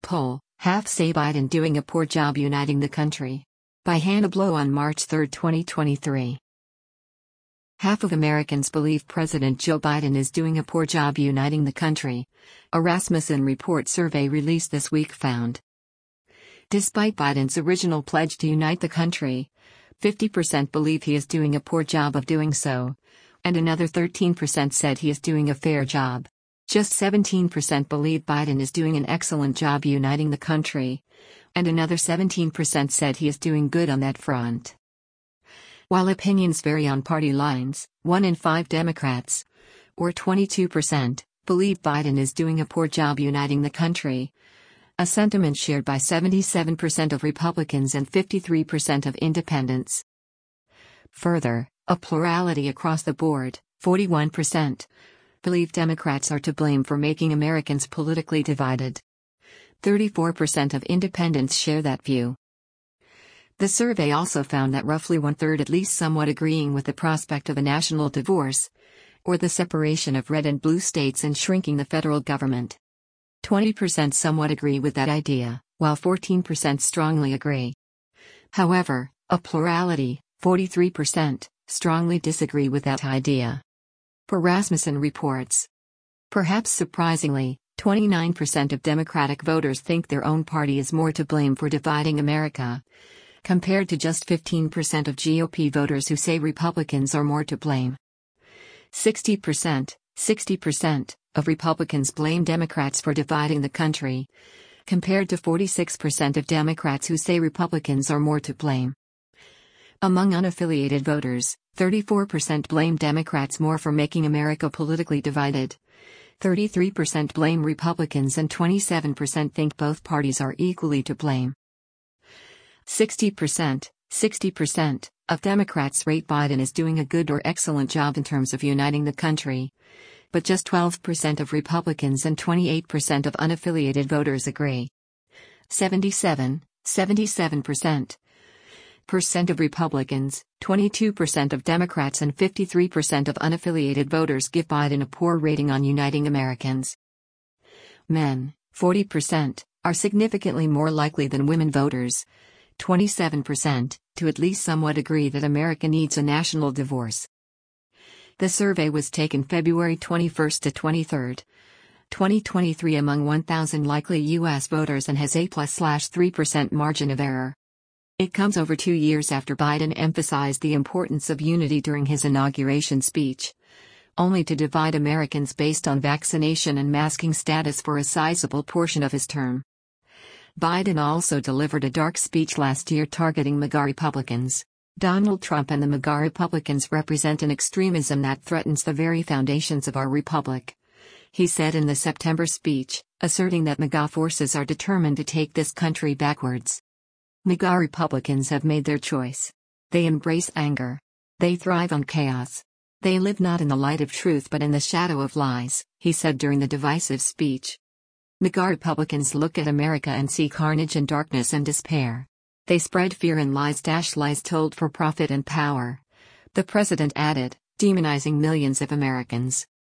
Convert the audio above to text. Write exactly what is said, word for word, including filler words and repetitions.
poll, half say Biden doing a poor job uniting the country. By Hannah Blow on March third, twenty twenty-three. Half of Americans believe President Joe Biden is doing a poor job uniting the country. A Rasmussen report survey released this week found. Despite Biden's original pledge to unite the country, fifty percent believe he is doing a poor job of doing so, and another thirteen percent said he is doing a fair job. Just seventeen percent believe Biden is doing an excellent job uniting the country, and another seventeen percent said he is doing good on that front. While opinions vary on party lines, one in five Democrats, or twenty-two percent, believe Biden is doing a poor job uniting the country, a sentiment shared by seventy-seven percent of Republicans and fifty-three percent of independents. Further, a plurality across the board, forty-one percent, believe Democrats are to blame for making Americans politically divided. thirty-four percent of independents share that view. The survey also found that roughly one-third at least somewhat agreeing with the prospect of a national divorce, or the separation of red and blue states and shrinking the federal government. twenty percent somewhat agree with that idea, while fourteen percent strongly agree. However, a plurality, forty-three percent, strongly disagree with that idea. Per Rasmussen reports. Perhaps surprisingly, twenty-nine percent of Democratic voters think their own party is more to blame for dividing America, compared to just fifteen percent of G O P voters who say Republicans are more to blame. sixty percent, sixty percent, of Republicans blame Democrats for dividing the country, compared to forty-six percent of Democrats who say Republicans are more to blame. Among unaffiliated voters, thirty-four percent blame Democrats more for making America politically divided. thirty-three percent blame Republicans and twenty-seven percent think both parties are equally to blame. sixty percent, sixty percent, of Democrats rate Biden as doing a good or excellent job in terms of uniting the country, but just twelve percent of Republicans and twenty-eight percent of unaffiliated voters agree. seventy-seven, seventy-seven percent. Percent of Republicans, twenty-two percent of Democrats and fifty-three percent of unaffiliated voters give Biden a poor rating on uniting Americans. Men, forty percent, are significantly more likely than women voters, twenty-seven percent, to at least somewhat agree that America needs a national divorce. The survey was taken February twenty-first to twenty-third, twenty twenty-three among one thousand likely U S voters and has a plus three percent margin of error. It comes over two years after Biden emphasized the importance of unity during his inauguration speech, only to divide Americans based on vaccination and masking status for a sizable portion of his term. Biden also delivered a dark speech last year targeting MAGA Republicans. Donald Trump and the MAGA Republicans represent an extremism that threatens the very foundations of our republic, he said in the September speech, asserting that MAGA forces are determined to take this country backwards. MAGA Republicans have made their choice. They embrace anger. They thrive on chaos. They live not in the light of truth but in the shadow of lies, he said during the divisive speech. MAGA Republicans look at America and see carnage and darkness and despair. They spread fear and lies, lies told for profit and power. The president added, demonizing millions of Americans.